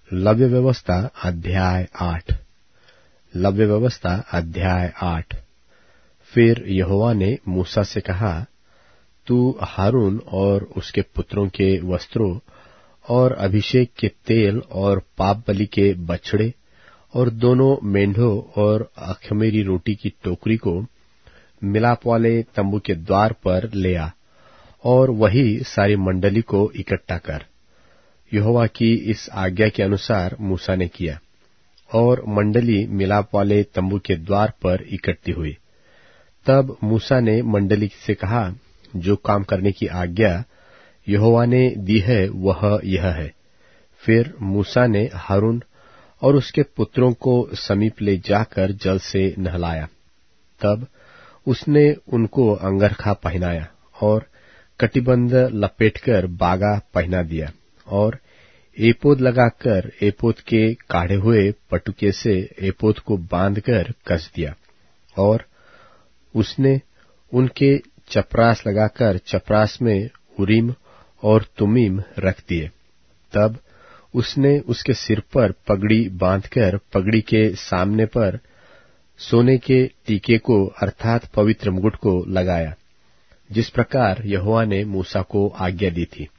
लव्य व्यवस्था अध्याय 8। लव्य व्यवस्था अध्याय 8। फिर यहोवा ने मूसा से कहा, तू हारून और उसके पुत्रों के वस्त्रों और अभिषेक के तेल और पाप बलि के बछड़े और दोनों मेंढों और अख़मीरी रोटी की टोकरी को मिलाप वाले तंबू के द्वार पर ले आ और वही सारी मंडली को इकट्ठा कर। यहोवा की इस आज्ञा के अनुसार मूसा ने किया और मंडली मिलाप वाले तंबू के द्वार पर इकट्ठी हुई। तब मूसा ने मंडली से कहा, जो काम करने की आज्ञा यहोवा ने दी है वह यह है। फिर मूसा ने हारून और उसके पुत्रों को समीप ले जाकर जल से नहलाया। तब उसने उनको अंगरखा पहनाया और कटिबंध लपेटकर बागा पहना दिया और एपोद लगाकर एपोद के काढ़े हुए पटुके से एपोद को बांधकर कस दिया। और उसने उनके चपरास लगाकर चपरास में उरीम और तुमीम रख दिए। तब उसने उसके सिर पर पगड़ी बांधकर पगड़ी के सामने पर सोने के टीके को अर्थात पवित्र मुकुट को लगाया, जिस प्रकार यहोवा ने मूसा को आज्ञा दी थी।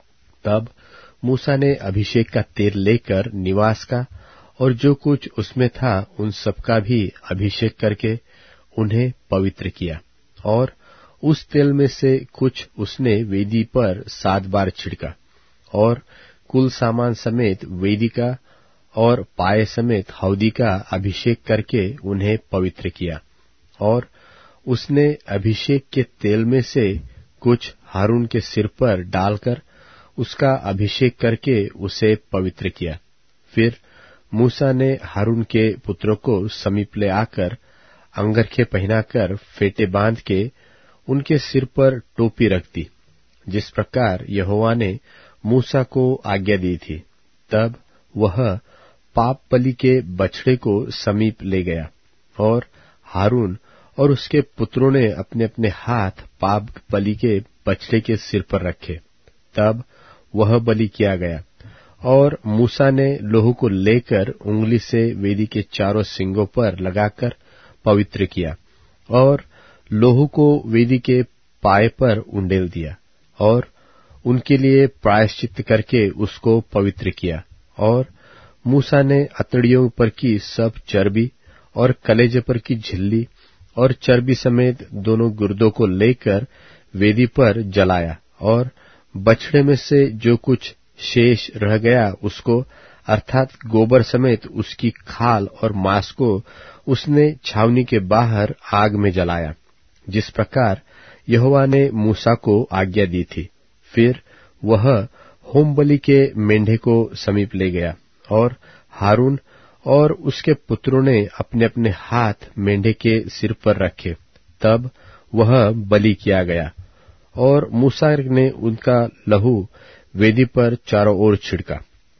तब मूसा ने अभिषेक का तेल लेकर निवास का और जो कुछ उसमें था उन सबका भी अभिषेक करके उन्हें पवित्र किया। और उस तेल में से कुछ उसने वेदी पर 7 बार छिड़का और कुल सामान समेत वेदी का और पाए समेत हौदी का अभिषेक करके उन्हें पवित्र किया। और उसने अभिषेक के तेल में से कुछ हारून के सिर पर डालकर उसका अभिषेक करके उसे पवित्र किया। फिर मूसा ने हारून के पुत्रों को समीप ले आकर अंगरखे पहनाकर फेटे बांध के उनके सिर पर टोपी रख दी, जिस प्रकार यहोवा ने मूसा को आज्ञा दी थी। तब वह पाप बलि के बछड़े को समीप ले गया और हारून और उसके पुत्रों ने अपने अपने हाथ पाप बलि के बछड़े के सिर पर रखे। तब वह बलि किया गया और मूसा ने लोहू को लेकर उंगली से वेदी के चारों सींगों पर लगाकर पवित्र किया और लोहू को वेदी के पाए पर उंडेल दिया और उनके लिए प्रायश्चित करके उसको पवित्र किया। और मूसा ने अतड़ियों पर की सब चर्बी और कलेजे पर की झिल्ली और चर्बी समेत दोनों गुर्दों को लेकर वेदी पर जलाया और बछड़े में से जो कुछ शेष रह गया उसको अर्थात गोबर समेत उसकी खाल और मांस को उसने छावनी के बाहर आग में जलाया, जिस प्रकार यहोवा ने मूसा को आज्ञा दी थी। फिर वह होम बलि के मेंढे को समीप ले गया और हारून और उसके पुत्रों ने अपने अपने हाथ मेंढे के सिर पर रखे। तब वह बलि किया गया और मूसा ने उनका लहू वेदी पर चारों ओर छिड़का।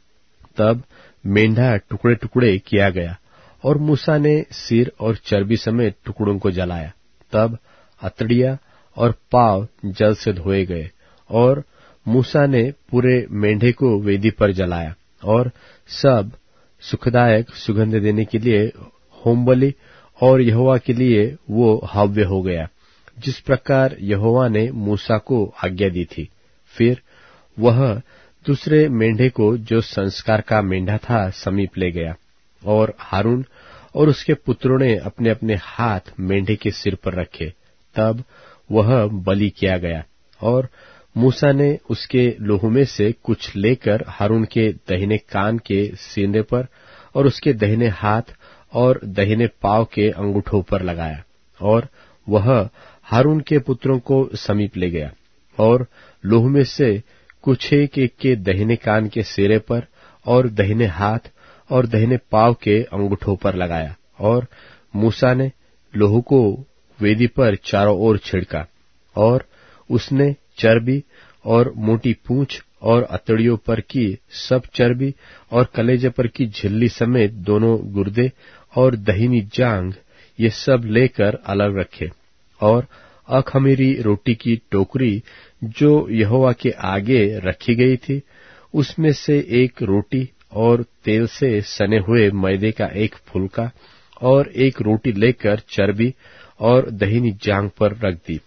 तब मेंढा टुकड़े टुकड़े किया गया और मूसा ने सिर और चर्बी समेत टुकड़ों को जलाया। तब अतड़िया और पांव जल से धोए गए और मूसा ने पूरे मेंढे को वेदी पर जलाया और सब सुखदायक सुगंध देने के लिए होम बलि और यहोवा के लिए वो हव्य हो गया, जिस प्रकार यहोवा ने मूसा को आज्ञा दी थी। फिर वह दूसरे मेंढे को जो संस्कार का मेंढा था समीप ले गया और हारून और उसके पुत्रों ने अपने अपने हाथ मेंढे के सिर पर रखे। तब वह बलि किया गया और मूसा ने उसके लोहू में से कुछ लेकर हारून के दाहिने कान के सीने पर और उसके दाहिने हाथ और दाहिने पांव के अंगूठों पर लगाया। और वह हारून के पुत्रों को समीप ले गया और लोहू में से कुछ एक के दाहिने कान के सिरे पर और दाहिने हाथ और दाहिने पांव के अंगूठों पर लगाया। और मूसा ने लोहू को वेदी पर चारों ओर छिड़का और उसने चर्बी और मोटी पूंछ और अतड़ियों पर की सब चर्बी और कलेजे पर की झिल्ली समेत दोनों गुर्दे और दहिनी जांघ ये सब लेकर अलग रखे। और अख़मीरी रोटी की टोकरी जो यहोवा के आगे रखी गई थी, उसमें से एक रोटी और तेल से सने हुए मैदे का एक फुलका और एक रोटी लेकर चर्बी और दहीनी जांग पर रख दी।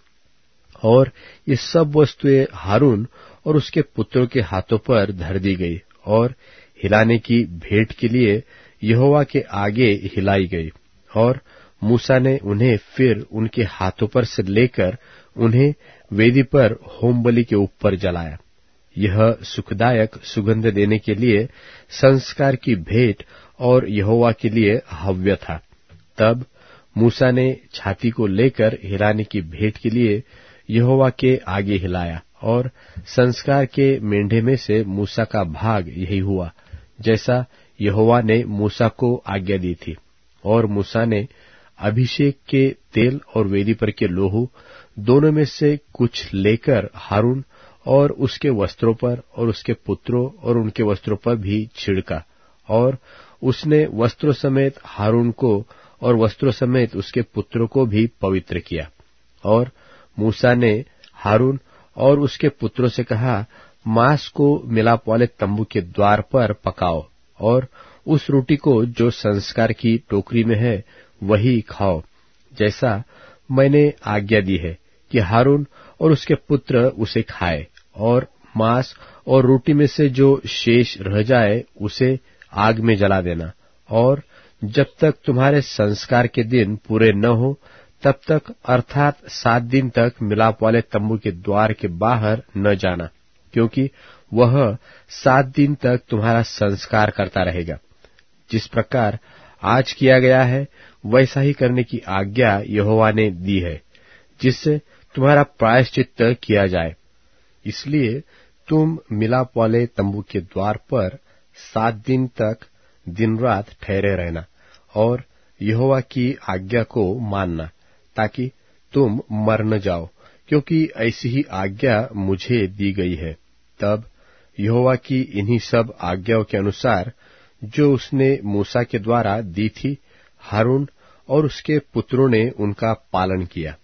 और ये सब वस्तुएं हारून और उसके पुत्रों के हाथों पर धर दी गई और हिलाने की भेंट के लिए यहोवा के आगे हिलाई गई। और मूसा ने उन्हें फिर उनके हाथों पर से लेकर उन्हें वेदी पर होम बलि के ऊपर जलाया। यह सुखदायक सुगंध देने के लिए संस्कार की भेंट और यहोवा के लिए हव्य था। तब मूसा ने छाती को लेकर हिलाने की भेंट के लिए यहोवा के आगे हिलाया, और संस्कार के मेंढे में से मूसा का भाग यही हुआ जैसा यहोवा ने मूसा को आज्ञा दी थी। और मूसा ने अभिषेक के तेल और वेदी पर के लोहू दोनों में से कुछ लेकर हारून और उसके वस्त्रों पर और उसके पुत्रों और उनके वस्त्रों पर भी छिड़का। और उसने वस्त्रों समेत हारून को और वस्त्रों समेत उसके पुत्रों को भी पवित्र किया। और मूसा ने हारून और उसके पुत्रों से कहा, मांस को मिलाप वाले तंबू के द्वार पर पकाओ, और उस रोटी को जो संस्कार की टोकरी में है वही खाओ, जैसा मैंने आज्ञा दी है कि हारून और उसके पुत्र उसे खाए। और मांस और रोटी में से जो शेष रह जाए उसे आग में जला देना। और जब तक तुम्हारे संस्कार के दिन पूरे न हो तब तक, अर्थात 7 दिन तक मिलाप वाले तंबू के द्वार के बाहर न जाना, क्योंकि वह 7 दिन तक तुम्हारा संस्कार करता रहेगा। जिस प्रकार आज किया गया है वैसा ही करने की आज्ञा यहोवा ने दी है, जिससे तुम्हारा प्रायश्चित किया जाए। इसलिए तुम मिलाप वाले तंबू के द्वार पर 7 दिन तक दिन रात ठहरे रहना और यहोवा की आज्ञा को मानना, ताकि तुम मर न जाओ, क्योंकि ऐसी ही आज्ञा मुझे दी गई है। तब यहोवा की इन्हीं सब आज्ञाओं के अनुसार जो उसने मूसा के द्वारा दी थी, हारून और उसके पुत्रों ने उनका पालन किया।